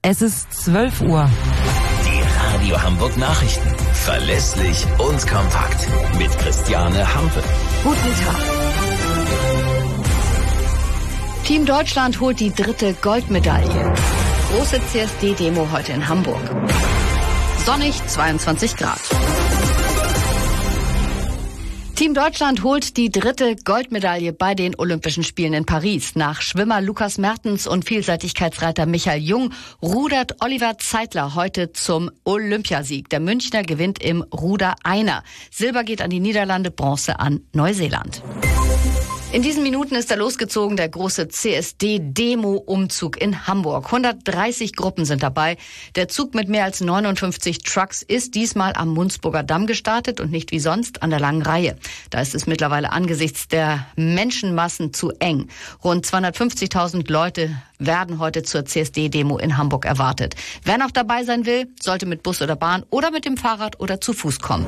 Es ist 12 Uhr. Die Radio Hamburg Nachrichten. Verlässlich und kompakt. Mit Christiane Hampe. Guten Tag. Team Deutschland holt die 3. Goldmedaille. Große CSD-Demo heute in Hamburg. Sonnig, 22 Grad. Team Deutschland holt die 3. Goldmedaille bei den Olympischen Spielen in Paris. Nach Schwimmer Lukas Mertens und Vielseitigkeitsreiter Michael Jung rudert Oliver Zeitler heute zum Olympiasieg. Der Münchner gewinnt im Ruder Einer. Silber geht an die Niederlande, Bronze an Neuseeland. In diesen Minuten ist er losgezogen, der große CSD-Demo-Umzug in Hamburg. 130 Gruppen sind dabei. Der Zug mit mehr als 59 Trucks ist diesmal am Mundsburger Damm gestartet und nicht wie sonst an der langen Reihe. Da ist es mittlerweile angesichts der Menschenmassen zu eng. Rund 250.000 Leute werden heute zur CSD-Demo in Hamburg erwartet. Wer noch dabei sein will, sollte mit Bus oder Bahn oder mit dem Fahrrad oder zu Fuß kommen.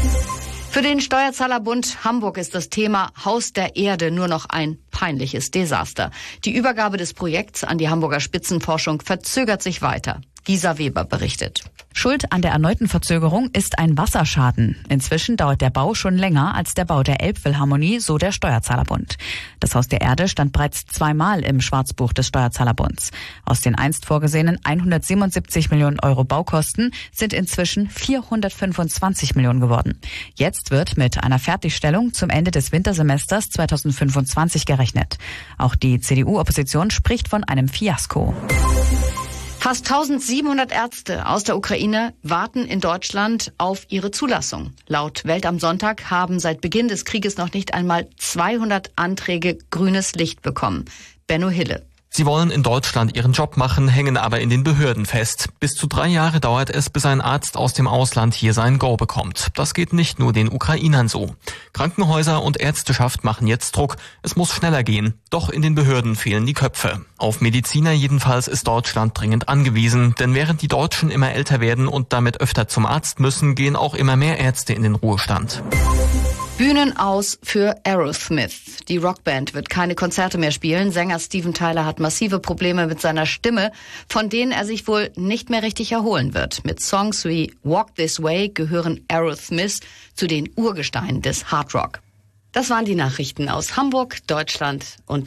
Für den Steuerzahlerbund Hamburg ist das Thema Haus der Erde nur noch ein peinliches Desaster. Die Übergabe des Projekts an die Hamburger Spitzenforschung verzögert sich weiter. Gisa Weber berichtet. Schuld an der erneuten Verzögerung ist ein Wasserschaden. Inzwischen dauert der Bau schon länger als der Bau der Elbphilharmonie, so der Steuerzahlerbund. Das Haus der Erde stand bereits zweimal im Schwarzbuch des Steuerzahlerbunds. Aus den einst vorgesehenen 177 Millionen Euro Baukosten sind inzwischen 425 Millionen geworden. Jetzt wird mit einer Fertigstellung zum Ende des Wintersemesters 2025 gerechnet. Auch die CDU-Opposition spricht von einem Fiasko. Fast 1700 Ärzte aus der Ukraine warten in Deutschland auf ihre Zulassung. Laut Welt am Sonntag haben seit Beginn des Krieges noch nicht einmal 200 Anträge grünes Licht bekommen. Benno Hille. Sie wollen in Deutschland ihren Job machen, hängen aber in den Behörden fest. Bis zu 3 Jahre dauert es, bis ein Arzt aus dem Ausland hier sein Go bekommt. Das geht nicht nur den Ukrainern so. Krankenhäuser und Ärzteschaft machen jetzt Druck. Es muss schneller gehen. Doch in den Behörden fehlen die Köpfe. Auf Mediziner jedenfalls ist Deutschland dringend angewiesen. Denn während die Deutschen immer älter werden und damit öfter zum Arzt müssen, gehen auch immer mehr Ärzte in den Ruhestand. Bühnen aus für Aerosmith. Die Rockband wird keine Konzerte mehr spielen. Sänger Steven Tyler hat massive Probleme mit seiner Stimme, von denen er sich wohl nicht mehr richtig erholen wird. Mit Songs wie Walk This Way gehören Aerosmith zu den Urgesteinen des Hard Rock. Das waren die Nachrichten aus Hamburg, Deutschland und